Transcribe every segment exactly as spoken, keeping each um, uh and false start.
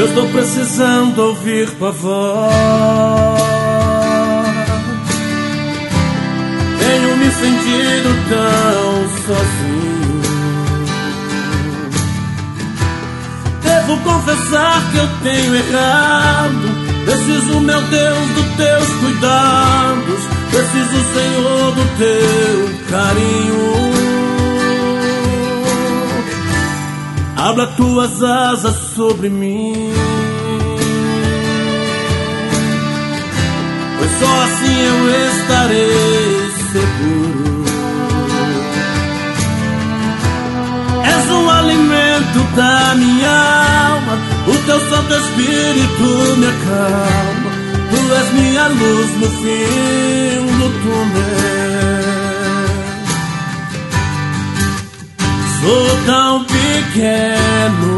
Eu estou precisando ouvir tua voz. Tenho me sentido tão sozinho. Devo confessar que eu tenho errado. Preciso, meu Deus, dos teus cuidados. Preciso, Senhor, do teu carinho. Abra tuas asas sobre mim, pois só assim eu estarei seguro. És o alimento da minha alma, o teu Santo Espírito me acalma. Tu és minha luz no fim do túnel. Sou tão pequeno,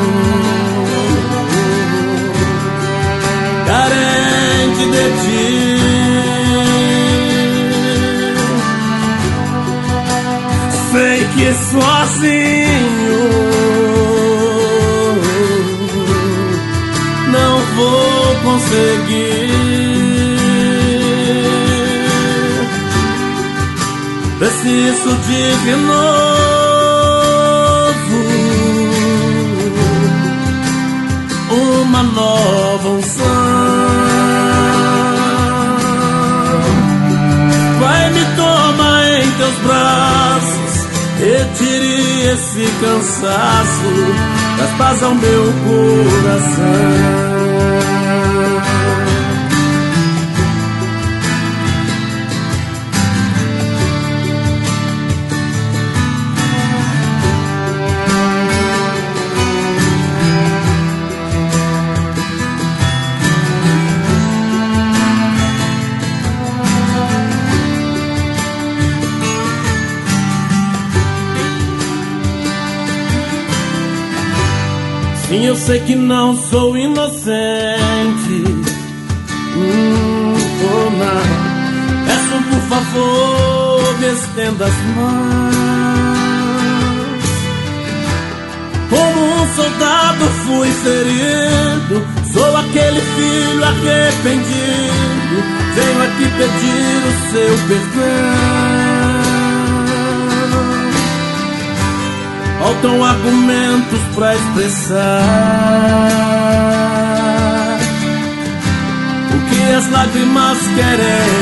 carente de ti. Sei que sozinho não vou conseguir. Preciso de novo uma nova unção. Vai, me toma em teus braços, retire esse cansaço, traz paz ao meu coração. Sim, eu sei que não sou inocente. Hum, oh, não. Peço, por favor, me estenda as mãos. Como um soldado fui ferido, sou aquele filho arrependido. Venho aqui pedir o seu perdão. Faltam argumentos pra expressar o que as lágrimas querem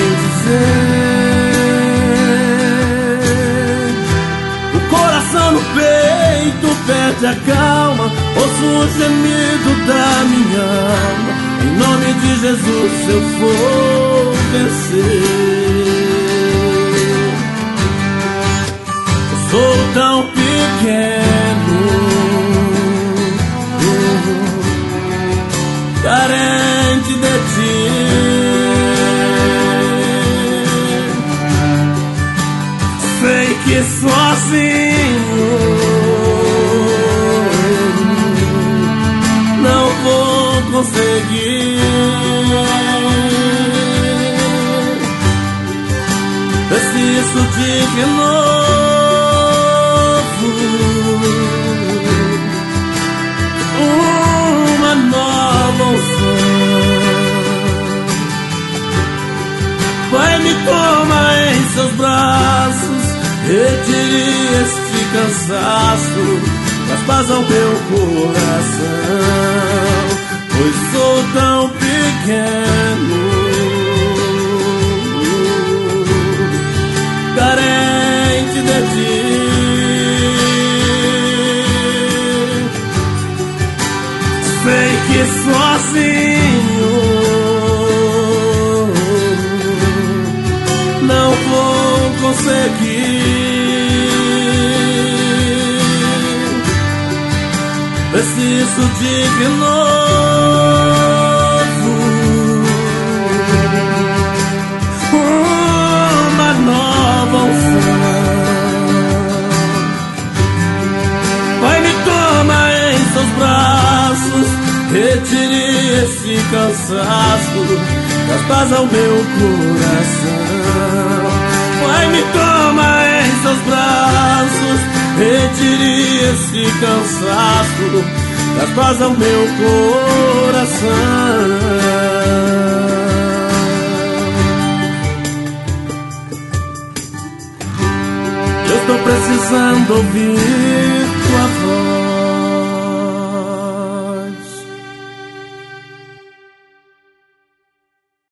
dizer. O coração no peito perde a calma, ouço o gemido da minha alma. Em nome de Jesus eu vou vencer. Eu sou tão pequeno, carente de ti. Sei que sozinho não vou conseguir. Preciso de novo uma nova unção. Pai, me toma em seus braços, retire este cansaço, traz paz ao meu coração, pois sou tão pequeno, carente de ti. Sei que sozinho não vou conseguir. Preciso de novo uma nova unção. Vai, me toma em seus braços, retire esse cansaço, traz paz ao meu coração. Pai, me toma em seus braços, retire esse cansaço, traz paz ao meu coração. Eu estou precisando ouvir tua voz.